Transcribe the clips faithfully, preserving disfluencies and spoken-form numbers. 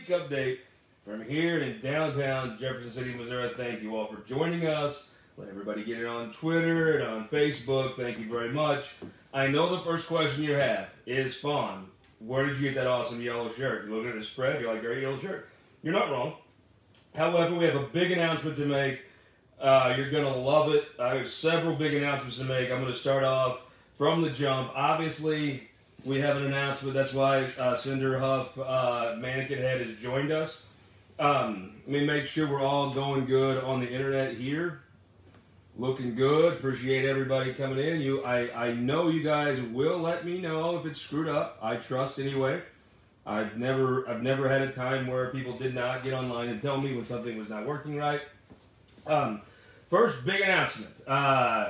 Update from here in downtown Jefferson City, Missouri. Thank you all for joining us. Let everybody get it on Twitter and on Facebook. Thank you very much. I know the first question you have is, Fawn, where did you get that awesome yellow shirt? You're looking at the spread, you're like, great yellow shirt. You're not wrong. However, we have a big announcement to make. Uh, you're going to love it. I have several big announcements to make. I'm going to start off from the jump. Obviously, we have an announcement. That's why uh, Cinder Huff, uh, Mannequin Head, has joined us. Um, let me make sure we're all going good on the internet here. Looking good. Appreciate everybody coming in. You, I, I know you guys will let me know if it's screwed up. I trust anyway. I've never, I've never had a time where people did not get online and tell me when something was not working right. Um, first big announcement. Uh,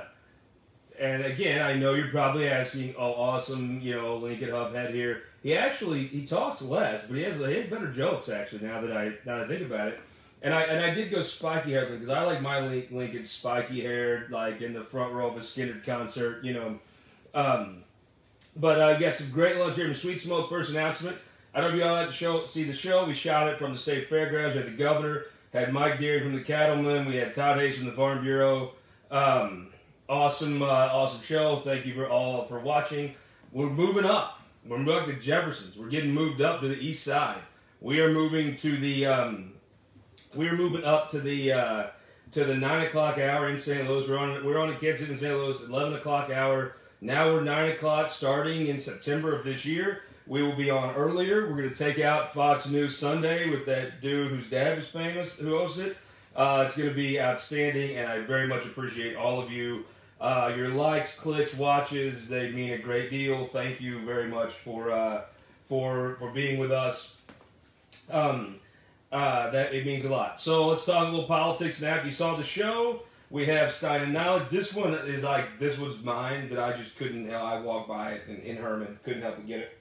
and again, I know you're probably asking, oh, awesome, you know, Lincoln Huff Head here. He actually, he talks less, but he has, he has better jokes, actually, now that I, now that I think about it. And I, and I did go spiky hair because I like my Lincoln spiky haired, like in the front row of a Skynyrd concert, you know. Um, but I uh, got some great lunch here from Sweet Smoke. First announcement. I don't know if you all had to show, see the show. We shot it from the state fairgrounds. We had the governor, had Mike Deering from the Cattlemen. We had Todd Hayes from the Farm Bureau. Um, awesome, uh, awesome show. Thank you for all for watching. We're moving up. We're moving to Jefferson's. We're getting moved up to the east side. We are moving to the. Um, We're moving up to the uh, to the nine o'clock hour in Saint Louis. We're on we're on in Kansas City in Saint Louis, eleven o'clock hour. Now we're nine o'clock starting in September of this year. We will be on earlier. We're going to take out Fox News Sunday with that dude whose dad is famous, who hosts it. Uh, it's going to be outstanding, and I very much appreciate all of you. Uh, your likes, clicks, watches, they mean a great deal. Thank you very much for uh, for for being with us. Um, Uh, that it means a lot. So let's talk a little politics now. If you saw the show, we have Stein and Knowledge. This one is like, this was mine that I just couldn't, I walked by it in, in Herman, couldn't help but get it.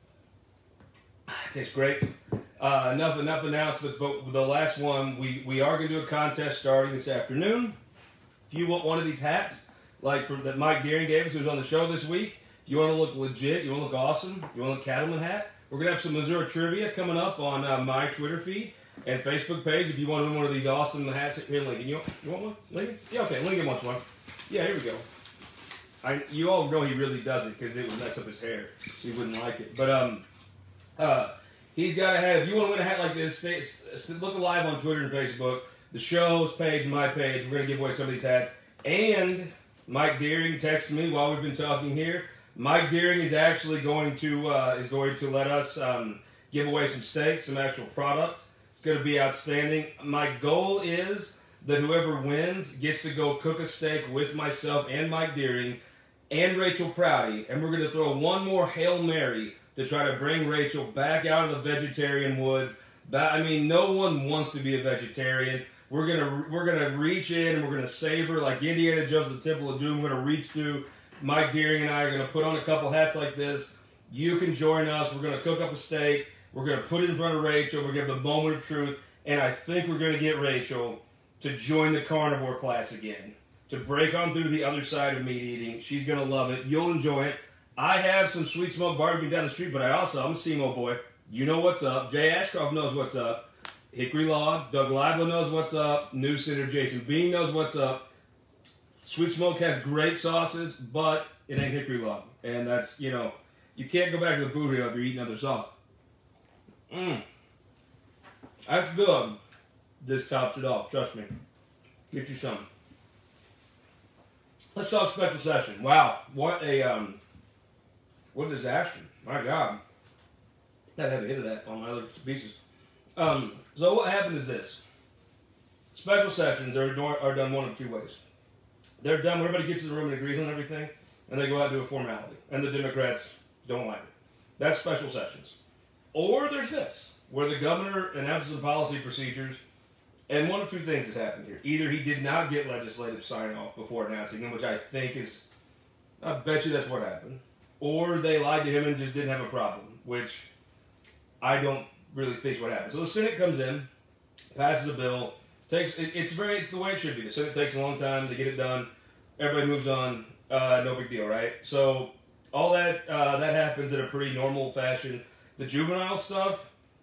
It tastes great. Uh, enough enough announcements, but the last one, we, we are going to do a contest starting this afternoon. If you want one of these hats, like from, that Mike Deering gave us, who was on the show this week, if you want to look legit, you want to look awesome, you want to look Cattleman hat, we're going to have some Missouri trivia coming up on uh, my Twitter feed and Facebook page. If you want one of these awesome hats, here, Lincoln, you want, you want one? Lincoln? Yeah, okay, Lincoln wants one. Yeah, here we go. I, you all know he really doesn't because it would mess up his hair, so he wouldn't like it. But um, uh, he's got a hat. If you want to win a hat like this, stay, stay, look live on Twitter and Facebook. The show's page, my page. We're going to give away some of these hats. And Mike Deering texted me while we've been talking here. Mike Deering is actually going to uh, is going to let us um, give away some steak, some actual product. It's going to be outstanding. My goal is that whoever wins gets to go cook a steak with myself and Mike Deering and Rachel Prouty, and we're going to throw one more Hail Mary to try to bring Rachel back out of the vegetarian woods. I mean, no one wants to be a vegetarian. We're gonna we're gonna reach in and we're gonna savor like Indiana Jones the Temple of Doom. We're gonna reach through. Mike Deering and I are going to put on a couple hats like this. You can join us. We're going to cook up a steak. We're going to put it in front of Rachel. We're going to have the moment of truth. And I think we're going to get Rachel to join the carnivore class again, to break on through the other side of meat eating. She's going to love it. You'll enjoy it. I have some Sweet Smoke barbecue down the street, but I also, I'm a S E M O boy. You know what's up. Jay Ashcroft knows what's up. Hickory Log. Doug Lively knows what's up. News Center Jason Bean knows what's up. Sweet Smoke has great sauces, but it ain't Hickory Log. And that's, you know, you can't go back to the boot if you're eating other sauce. Mmm. That's good. This tops it off. Trust me. Get you some. Let's talk special session. Wow. What a, um, what a disaster. My God. I had to hit of that on my other pieces. Um, so what happened is this. Special sessions are, are done one of two ways. They're done when everybody gets in the room and agrees on everything, and they go out and do a formality. And the Democrats don't like it. That's special sessions. Or there's this, where the governor announces some policy procedures, and one of two things has happened here. Either he did not get legislative sign-off before announcing them, which I think is, I bet you that's what happened. Or they lied to him and just didn't have a problem, which I don't really think is what happened. So the Senate comes in, passes a bill. Takes it, it's very it's the way it should be. The Senate takes a long time to get it done. Everybody moves on. Uh, no big deal, right? So all that uh, that happens in a pretty normal fashion. The juvenile stuff,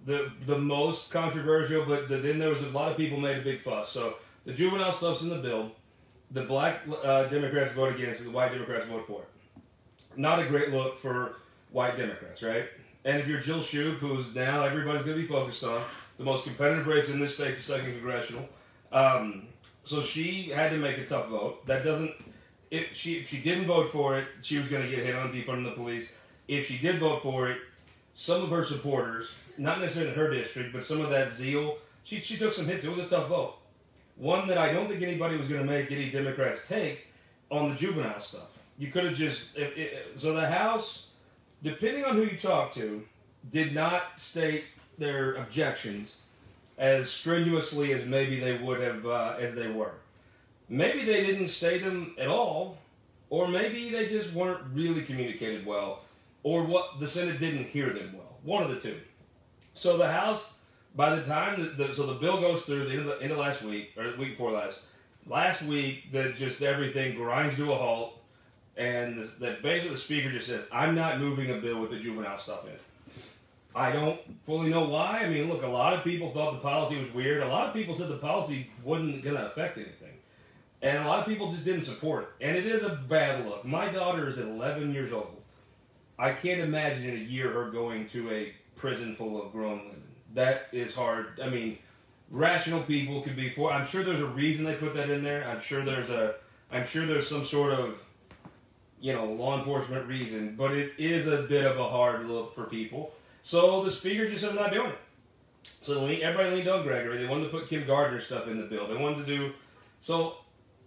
the the most controversial, but the, then there was a lot of people made a big fuss. So the juvenile stuff's in the bill. The black uh, Democrats vote against it. The white Democrats vote for it. Not a great look for white Democrats, right? And if you're Jill Shoup, who's now everybody's going to be focused on, the most competitive race in this state, the second congressional. Um, so she had to make a tough vote. That doesn't. If she if she didn't vote for it, she was going to get hit on defunding the police. If she did vote for it, some of her supporters, not necessarily in her district, but some of that zeal, she she took some hits. It was a tough vote. One that I don't think anybody was going to make any Democrats take on the juvenile stuff. You could have just it, it, so the House, depending on who you talk to, did not state their objections as strenuously as maybe they would have uh, as they were. Maybe they didn't state them at all, or maybe they just weren't really communicated well, or what the Senate didn't hear them well. One of the two. So the House, by the time the, the so the bill goes through the end of, the, end of last week or the week before last, last week that just everything grinds to a halt. And this, that basically the speaker just says, I'm not moving a bill with the juvenile stuff in it. I don't fully know why. I mean, look, a lot of people thought the policy was weird. A lot of people said the policy wasn't going to affect anything. And a lot of people just didn't support it. And it is a bad look. My daughter is eleven years old. I can't imagine in a year her going to a prison full of grown women. That is hard. I mean, rational people could be for. I'm sure there's a reason they put that in there. I'm sure there's a. I'm sure there's some sort of, you know, law enforcement reason, but it is a bit of a hard look for people. So the speaker just said, I'm not doing it. So everybody leaned on Gregory. They wanted to put Kim Gardner stuff in the bill. They wanted to do, so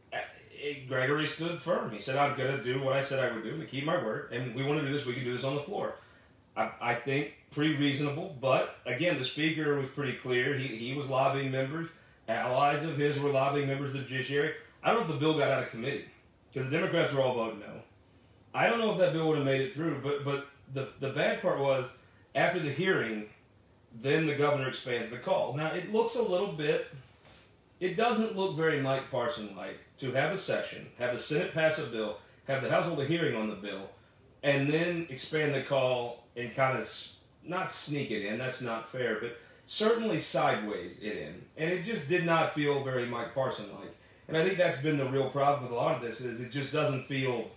Gregory stood firm. He said, I'm going to do what I said I would do. I'm going to keep my word. And if we want to do this, we can do this on the floor. I, I think pretty reasonable, but again, the speaker was pretty clear. He, he was lobbying members. Allies of his were lobbying members of the judiciary. I don't know if the bill got out of committee, because the Democrats were all voting no. I don't know if that bill would have made it through, but but the the bad part was, after the hearing, then the governor expands the call. Now, it looks a little bit, it doesn't look very Mike Parson-like to have a session, have the Senate pass a bill, have the House hold a hearing on the bill, and then expand the call and kind of, not sneak it in, that's not fair, but certainly sideways it in. And it just did not feel very Mike Parson-like. And I think that's been the real problem with a lot of this, is it just doesn't feel...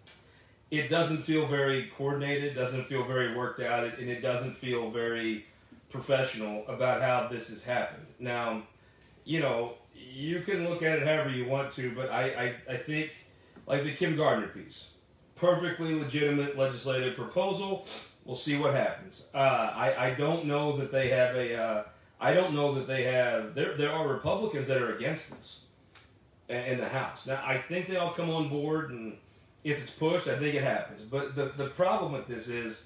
It doesn't feel very coordinated, doesn't feel very worked out, and it doesn't feel very professional about how this has happened. Now, you know, you can look at it however you want to, but I, I, I think, like the Kim Gardner piece, perfectly legitimate legislative proposal. We'll see what happens. Uh, I, I don't know that they have a, uh, I don't know that they have, there, there are Republicans that are against this in the House. Now, I think they all come on board, and if it's pushed, I think it happens. But the, the problem with this is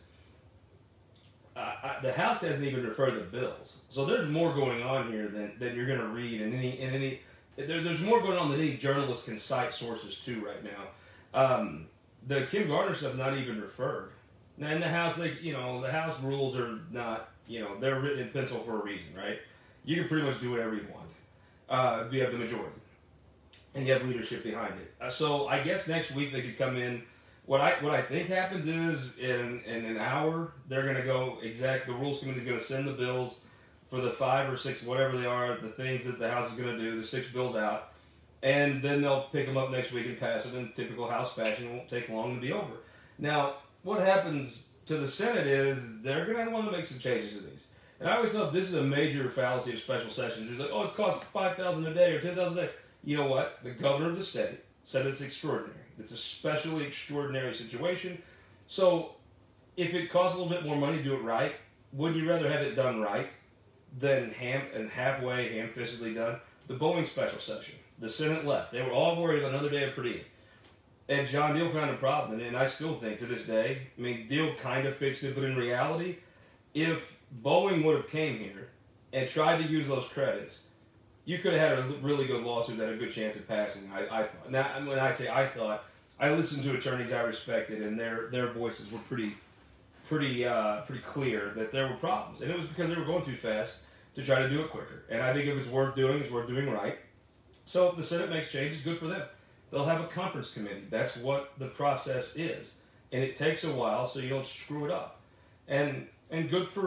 uh, I, the House hasn't even referred the bills. So there's more going on here than, than you're going to read in any... In any there, there's more going on than any journalist can cite sources to right now. Um, the Kim Gardner stuff not even referred. Now, in the House, they, you know, the House rules are not, you know, they're written in pencil for a reason, right? You can pretty much do whatever you want uh, if you have the majority. And you have leadership behind it. Uh, so I guess next week they could come in. What I what I think happens is in, in an hour they're going to go exact. The Rules Committee is going to send the bills for the five or six, whatever they are, the things that the House is going to do, the six bills out, and then they'll pick them up next week and pass them in typical House fashion. It won't take long to be over. Now, what happens to the Senate is they're going to want to make some changes to these. And I always thought this is a major fallacy of special sessions. It's like, oh, it costs five thousand a day or ten thousand a day. You know what? The governor of the state said it's extraordinary. It's a specially extraordinary situation. So if it costs a little bit more money to do it right, wouldn't you rather have it done right than ham and halfway, ham-fistedly done? The Boeing special session. The Senate left. They were all worried about another day of per diem. And John Deal found a problem, and I still think to this day, I mean, Deal kind of fixed it, but in reality, if Boeing would have came here and tried to use those credits, you could have had a really good lawsuit that had a good chance of passing, I, I thought. Now, when I say I thought, I listened to attorneys I respected, and their their voices were pretty pretty, uh, pretty clear that there were problems. And it was because they were going too fast to try to do it quicker. And I think if it's worth doing, it's worth doing right. So if the Senate makes changes, good for them. They'll have a conference committee. That's what the process is. And it takes a while, so you don't screw it up. And and good for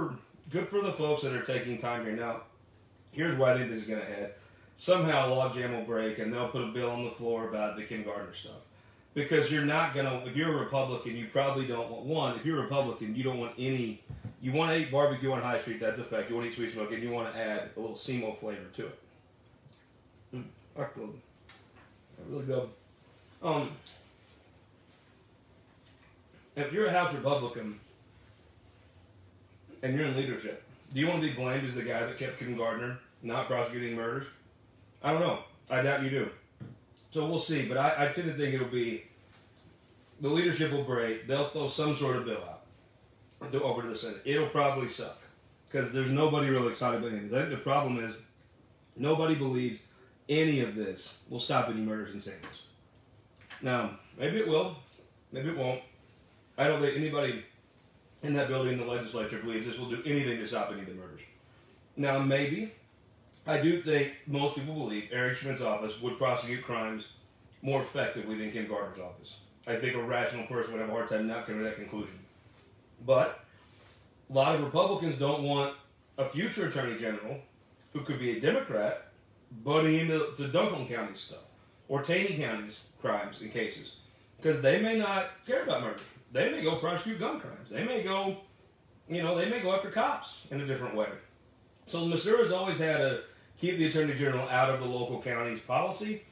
good for the folks that are taking time here. Now, here's where I think this is going to head. Somehow a logjam will break, and they'll put a bill on the floor about the Kim Gardner stuff. Because you're not going to, if you're a Republican, you probably don't want, one, if you're a Republican, you don't want any, you want to eat barbecue on High Street, that's a fact. You want to eat sweet smoke, and you want to add a little S E M O flavor to it. Mm, that's good. That's really good. Um, if you're a House Republican, and you're in leadership, do you want to be blamed as the guy that kept Kim Gardner not prosecuting murders? I don't know. I doubt you do. So we'll see, but I, I tend to think it'll be, the leadership will break, they'll throw some sort of bill out to, over to the Senate. It'll probably suck, because there's nobody really excited about any of it. I think the problem is, nobody believes any of this will stop any murders in Saint Louis. Now, maybe it will, maybe it won't. I don't think anybody in that building in the legislature believes this will do anything to stop any of the murders. Now, maybe, I do think most people believe Eric Schmidt's office would prosecute crimes more effectively than Kim Gardner's office. I think a rational person would have a hard time not coming to that conclusion. But a lot of Republicans don't want a future attorney general who could be a Democrat butting into to Dunklin County stuff or Taney County's crimes and cases, because they may not care about murder. They may go prosecute gun crimes. They may go, you know, they may go after cops in a different way. So Missouri's always had to keep the Attorney General out of the local county's policy.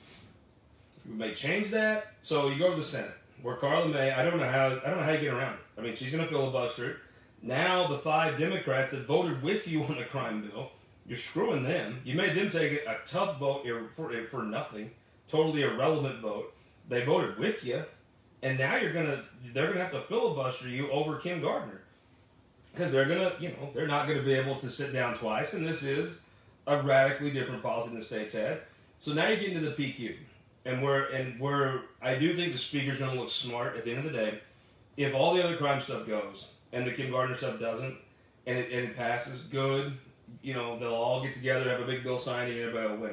We may change that. So you go to the Senate, where Carla May, I don't know how, I don't know how you get around it. I mean, she's going to filibuster it. Now the five Democrats that voted with you on the crime bill, you're screwing them. You made them take a tough vote for, for nothing, totally irrelevant vote. They voted with you, and now you're gonna, they're gonna have to filibuster you over Kim Gardner, because they're gonna, you know, they're not gonna be able to sit down twice, and this is a radically different policy than the state's had. So now you're getting to the P Q, and where and where I do think the speaker's gonna look smart at the end of the day. If all the other crime stuff goes and the Kim Gardner stuff doesn't, and it, and it passes, good. You know, they'll all get together, have a big bill signing, and everybody will win.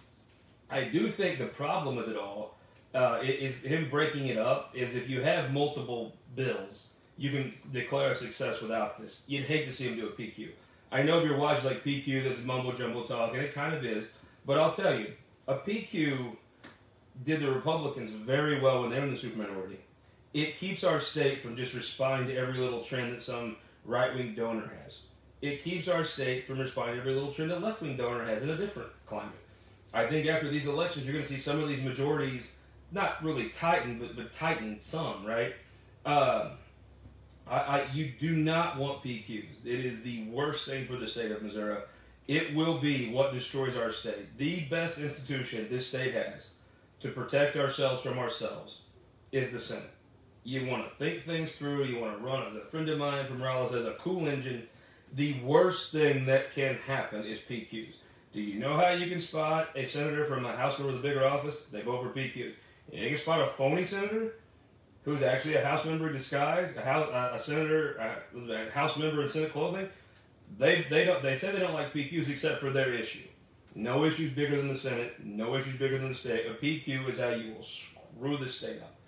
I do think the problem with it all uh, is him breaking it up. Is if you have multiple bills, you can declare a success without this. You'd hate to see him do a P Q. I know if you're watching like P Q, that's mumbo jumbo talk, and it kind of is. But I'll tell you, a P Q did the Republicans very well when they were in the superminority. It keeps our state from just responding to every little trend that some right-wing donor has. It keeps our state from responding to every little trend that left-wing donor has in a different climate. I think after these elections, you're going to see some of these majorities not really tighten, but, but tighten some, right? Uh, I, I, you do not want P Qs. It is the worst thing for the state of Missouri. It will be what destroys our state. The best institution this state has to protect ourselves from ourselves is the Senate. You want to think things through. You want to run, as a friend of mine from Raleigh says, a cool engine. The worst thing that can happen is P Qs. Do you know how you can spot a senator from a House member with a bigger office? They vote for P Qs. You can spot a phony senator who's actually a House member in disguise, a, house, uh, a senator, uh, a House member in Senate clothing. They they don't. They say they don't like P Qs except for their issue. No issue's bigger than the Senate. No issue's bigger than the state. A P Q is how you will screw the state up.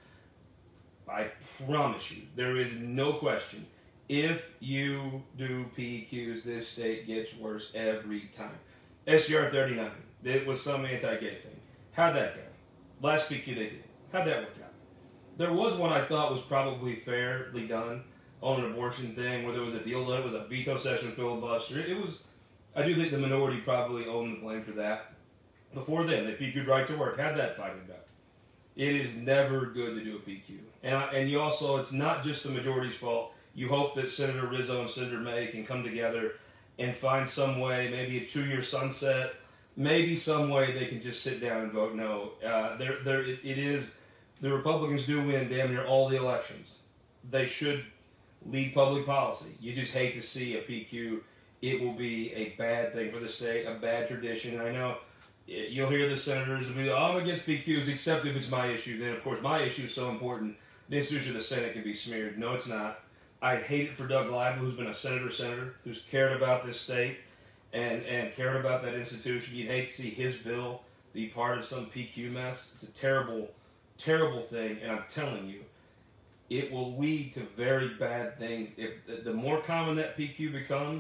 I promise you, there is no question. If you do P Qs, this state gets worse every time. S C R thirty-nine, it was some anti-gay thing. How'd that go? Last P Q they did. How'd that work out? There was one I thought was probably fairly done on an abortion thing where there was a deal done. It was a veto session filibuster. It was, I do think the minority probably owned the blame for that. Before then, they P Q'd right to work. How'd that fight go? It is never good to do a P Q. And, I, and you also, it's not just the majority's fault. You hope that Senator Rizzo and Senator May can come together and find some way, maybe a two-year sunset, maybe some way they can just sit down and vote no. Uh, there, there, it, it is, the Republicans do win damn near all the elections. They should lead public policy. You just hate to see a P Q. It will be a bad thing for the state, a bad tradition. I know you'll hear the senators be, oh, I'm against P Qs except if it's my issue. Then, of course, my issue is so important, the institution of the Senate can be smeared. No, it's not. I hate it for Doug Leibel, who's been a senator senator, who's cared about this state and, and cared about that institution. You'd hate to see his bill be part of some P Q mess. It's a terrible, terrible thing, and I'm telling you, it will lead to very bad things. If the more common that P Q becomes,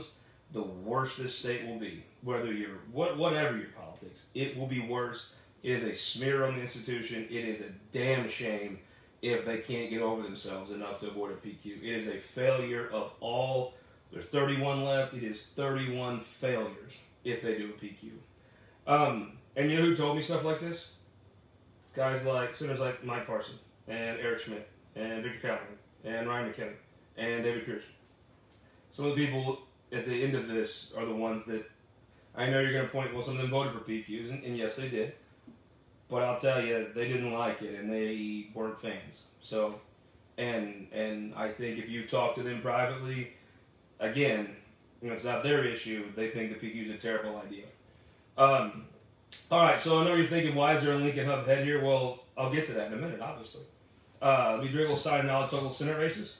the worse this state will be. Whether you're what whatever your politics, it will be worse. It is a smear on the institution. It is a damn shame if they can't get over themselves enough to avoid a P Q. It is a failure of all. There's thirty-one left. It is thirty-one failures if they do a P Q. Um, and you know who told me stuff like this? Guys like, senators like Mike Parson, and Eric Schmidt, and Victor Callahan, and Ryan McKenna, and David Pierce. Some of the people at the end of this are the ones that I know you're going to point, well, some of them voted for P Qs, and, and yes, they did. But I'll tell you, they didn't like it, and they weren't fans. So, and and I think if you talk to them privately, again, you know, it's not their issue. They think the P Q is a terrible idea. Um, all right, so I know you're thinking, why is there a Lincoln Hub head here? Well, I'll get to that in a minute, obviously. Uh, let me drink a little side knowledge total Senate races.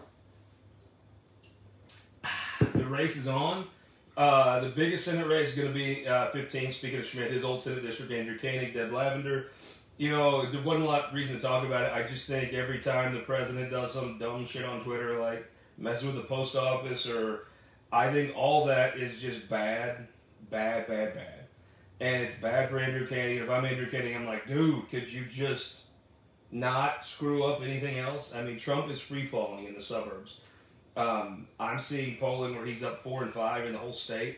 The race is on. Uh, the biggest Senate race is going to be uh, fifteen. Speaking of Schmidt, his old Senate district, Andrew Koenig, Deb Lavender. You know, there wasn't a lot of reason to talk about it. I just think every time the president does some dumb shit on Twitter, like messing with the post office, or I think all that is just bad, bad, bad, bad. And it's bad for Andrew Koenig. If I'm Andrew Koenig, I'm like, dude, could you just not screw up anything else? I mean, Trump is free-falling in the suburbs. Um, I'm seeing polling where he's up four and five in the whole state.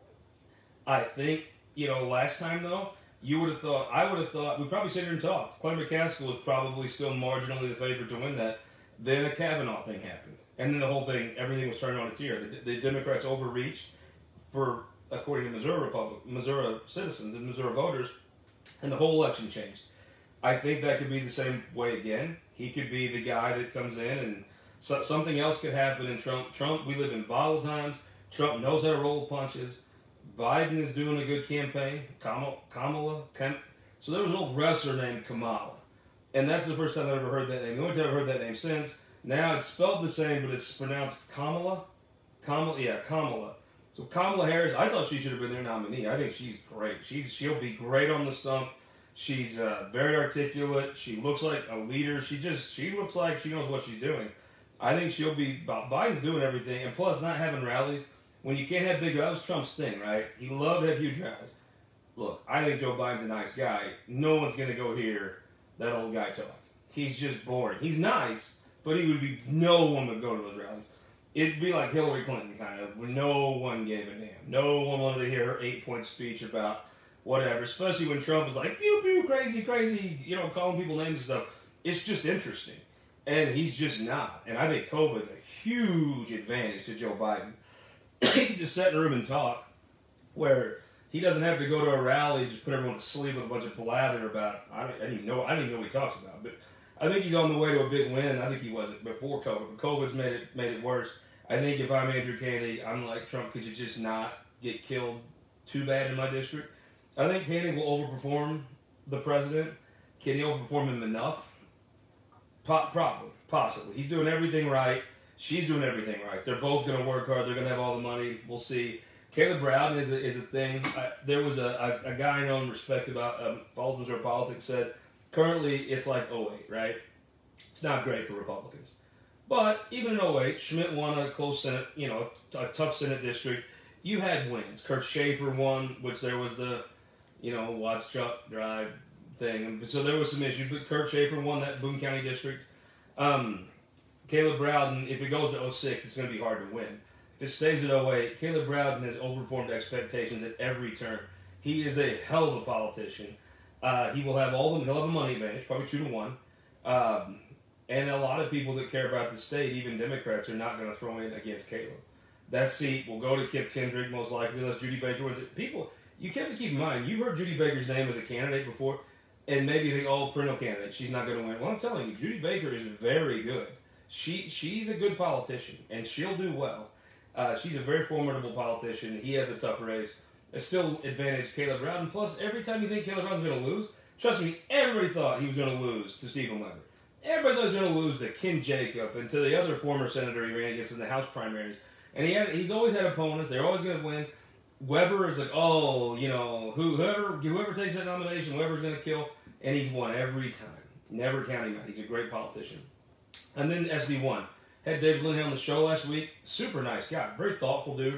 I think, you know, last time though, you would have thought, I would have thought, we probably sat here and talked. Claire McCaskill was probably still marginally the favorite to win that. Then a Kavanaugh thing happened. And then the whole thing, everything was turned on its ear. The, the Democrats overreached for, according to Missouri Republic, Missouri citizens and Missouri voters, and the whole election changed. I think that could be the same way again. He could be the guy that comes in and so, something else could happen in Trump. Trump, we live in volatile times. Trump knows how to roll punches. Biden is doing a good campaign. Kamala, Kamala. Kam, so there was an old wrestler named Kamala. And that's the first time I've ever heard that name. The only time I've heard that name since. Now it's spelled the same, but it's pronounced Kamala. Kamala, yeah, Kamala. So Kamala Harris, I thought she should have been their nominee. I think she's great. She's She'll be great on the stump. She's uh, very articulate. She looks like a leader. She just, she looks like she knows what she's doing. I think she'll be, Biden's doing everything, and plus not having rallies. When you can't have big, that was Trump's thing, right? He loved to have huge rallies. Look, I think Joe Biden's a nice guy. No one's going to go hear that old guy talk. He's just boring. He's nice, but he would be, no one would go to those rallies. It'd be like Hillary Clinton, kind of, where no one gave a damn. No one wanted to hear her eight-point speech about whatever, especially when Trump was like, pew, pew, crazy, crazy, you know, calling people names and stuff. It's just interesting. And he's just not. And I think COVID's a huge advantage to Joe Biden. He can just sit in a room and talk, where he doesn't have to go to a rally, just put everyone to sleep with a bunch of blather about, I don't, I don't even know, I don't even know what he talks about. But I think he's on the way to a big win. I think he wasn't before COVID, but COVID's made it, made it worse. I think if I'm Andrew Koenig, I'm like, Trump, could you just not get killed too bad in my district? I think Koenig will overperform the president. Can he overperform him enough? Po- probably, possibly. He's doing everything right. She's doing everything right. They're both going to work hard. They're going to have all the money. We'll see. Caleb Brown is a, is a thing. I, there was a, a, a guy I know and respect about um, followed Missouri politics said, currently it's like oh eight, right? It's not great for Republicans. But even in oh eight, Schmidt won a close Senate, you know, a tough Senate district. You had wins. Kurt Schaefer won, which there was the, you know, watch Chuck drive thing. So there was some issues, but Kurt Schaefer won that Boone County district. Um, Caleb Browden, if it goes to oh six, it's going to be hard to win. If it stays at oh eight, Caleb Browden has overperformed expectations at every turn. He is a hell of a politician. Uh, he will have all the, he'll have a money advantage, probably two to one. Um, and a lot of people that care about the state, even Democrats, are not going to throw in against Caleb. That seat will go to Kip Kendrick, most likely, unless Judy Baker wins it. People, you have to keep in mind, you've heard Judy Baker's name as a candidate before, and maybe you think, oh, perennial candidate, she's not going to win. Well, I'm telling you, Judy Baker is very good. She She's a good politician, and she'll do well. Uh, she's a very formidable politician. He has a tough race. It's still advantage Caleb Browden. Plus, every time you think Caleb Browden's going to lose, trust me, everybody thought he was going to lose to Stephen Weber. Everybody thought he was going to lose to Ken Jacob and to the other former senator he ran against in the House primaries. And he had, he's always had opponents. They're always going to win. Weber is like, oh, you know, whoever whoever takes that nomination, Weber's going to kill. And he's won every time. Never counting him out. He's a great politician. And then S D one. Had David Linehan on the show last week. Super nice guy. Very thoughtful dude.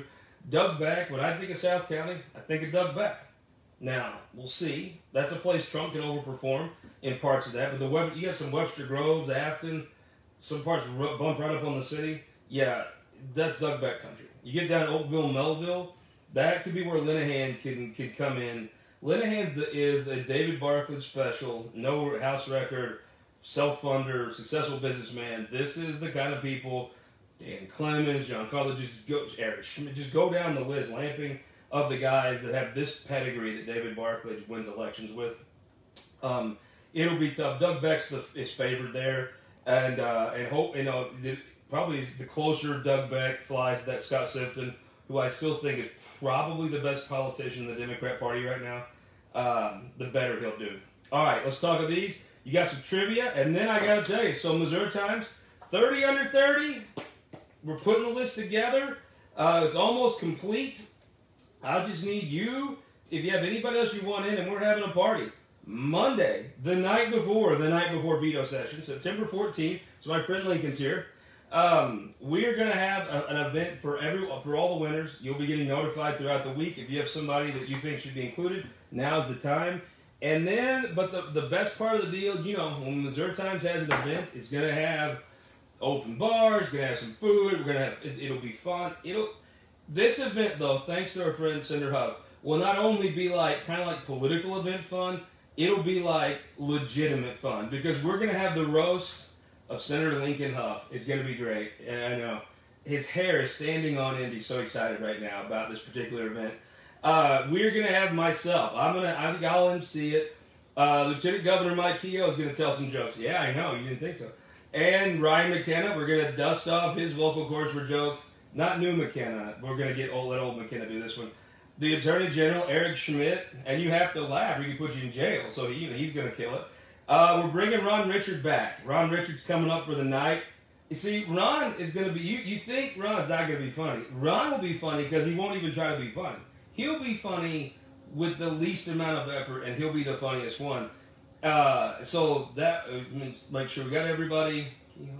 Doug Beck, when I think of South County, I think of Doug Beck. Now, we'll see. That's a place Trump can overperform in parts of that. But the Web, you got some Webster Groves, Afton, some parts bump right up on the city. Yeah, that's Doug Beck country. You get down to Oakville, Melville, that could be where Linehan can, can come in. Linehan is the David Barkley special, no house record, self-funder, successful businessman. This is the kind of people, Dan Clemens, John Carlin, just go, Eric Schmidt, just go down the list, Lamping, of the guys that have this pedigree that David Barkley wins elections with. Um, it'll be tough. Doug Beck's the, is favored there, and uh, and hope you know the, probably the closer Doug Beck flies to that Scott Simpson, who I still think is probably the best politician in the Democrat Party right now. Um, the better he'll do. All right, let's talk of these. You got some trivia, and then I got to tell you, so Missouri Times, thirty under thirty. We're putting the list together. Uh, it's almost complete. I just need you, if you have anybody else you want in, and we're having a party. Monday, the night before, the night before veto session, September fourteenth, so my friend Lincoln's here. Um, we're going to have a, an event for every for all the winners. You'll be getting notified throughout the week. If you have somebody that you think should be included, now's the time. And then, but the, the best part of the deal, you know, when Missouri Times has an event, it's going to have open bars, going to have some food, we're going to have, it, it'll be fun. It'll... This event, though, thanks to our friend Cinder Hub, will not only be like kind of like political event fun, it'll be like legitimate fun because we're going to have the roast of Senator Lincoln Huff. It's going to be great. And I know his hair is standing on end. He's so excited right now about this particular event. Uh, we're going to have myself. I'm going to, I think I'll M C it. Uh, Lieutenant Governor Mike Keogh is going to tell some jokes. Yeah, I know. You didn't think so. And Ryan McKenna, we're going to dust off his vocal cords for jokes. Not new McKenna. We're going to get old, let old McKenna do this one. The Attorney General, Eric Schmidt, and you have to laugh or he can put you in jail. So he, he's going to kill it. Uh, we're bringing Ron Richard back. Ron Richard's coming up for the night. You see, Ron is going to be, you, you think Ron's not going to be funny. Ron will be funny because he won't even try to be funny. He'll be funny with the least amount of effort, and he'll be the funniest one. Uh, so that, uh, make sure we got everybody.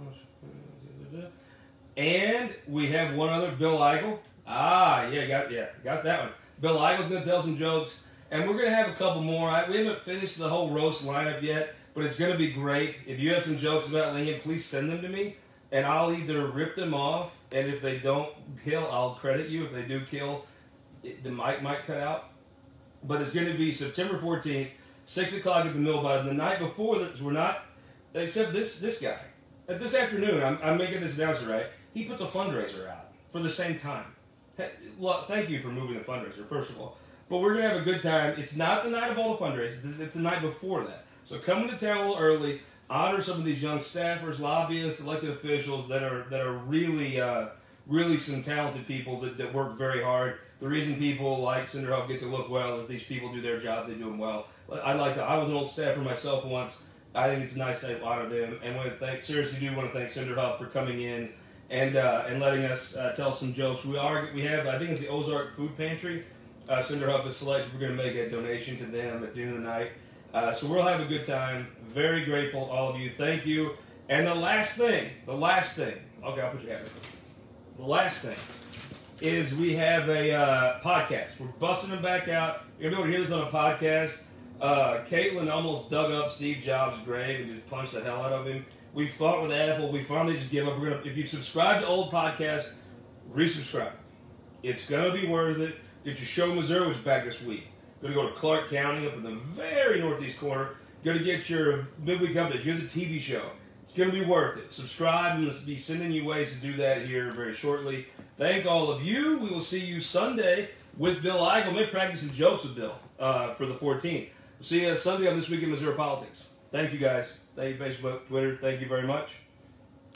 And we have one other, Bill Eigel. Ah, yeah, got yeah, got that one. Bill Eigel's going to tell some jokes, and we're going to have a couple more. I, we haven't finished the whole roast lineup yet, but it's going to be great. If you have some jokes about Lincoln, please send them to me, and I'll either rip them off, and if they don't kill, I'll credit you. If they do kill, it, the mic might cut out. But it's going to be September fourteenth, six o'clock at the Mill. By the night before, that we're not, except this this guy. At this afternoon, I'm, I'm making this announcement, right? He puts a fundraiser out for the same time. Hey, well, thank you for moving the fundraiser, first of all. But we're going to have a good time. It's not the night of all the fundraisers. It's, it's the night before that. So come into town a little early, honor some of these young staffers, lobbyists, elected officials that are that are really, uh, really some talented people that, that work very hard. The reason people like Cinder Hub get to look well is these people do their jobs. They do them well. I like to. I was an old staffer myself once. I think it's nice to honor them. And want to thank, seriously do want to thank Cinder Hub for coming in and uh, and letting us uh, tell some jokes. We are we have I think it's the Ozark Food Pantry. Uh, Cinder Hub is selected. We're going to make a donation to them at the end of the night. Uh, so we'll have a good time. Very grateful to all of you. Thank you. And the last thing, the last thing. Okay, I'll put you happy. The last thing is we have a uh, podcast. We're busting them back out. You're going to be able to hear this on a podcast. Uh, Caitlin almost dug up Steve Jobs' grave and just punched the hell out of him. We fought with Apple. We finally just give up. We're gonna, if you subscribe to old podcasts, resubscribe. It's going to be worth it. Get your show Missouri, which is back this week. Going to go to Clark County up in the very northeast corner. Going to get your midweek updates. You're the T V show. It's going to be worth it. Subscribe. I'm going to be sending you ways to do that here very shortly. Thank all of you. We will see you Sunday with Bill Eigel. Maybe practice some jokes with Bill uh, for the fourteenth. We'll see you Sunday on This Week in Missouri Politics. Thank you, guys. Thank you, Facebook, Twitter. Thank you very much.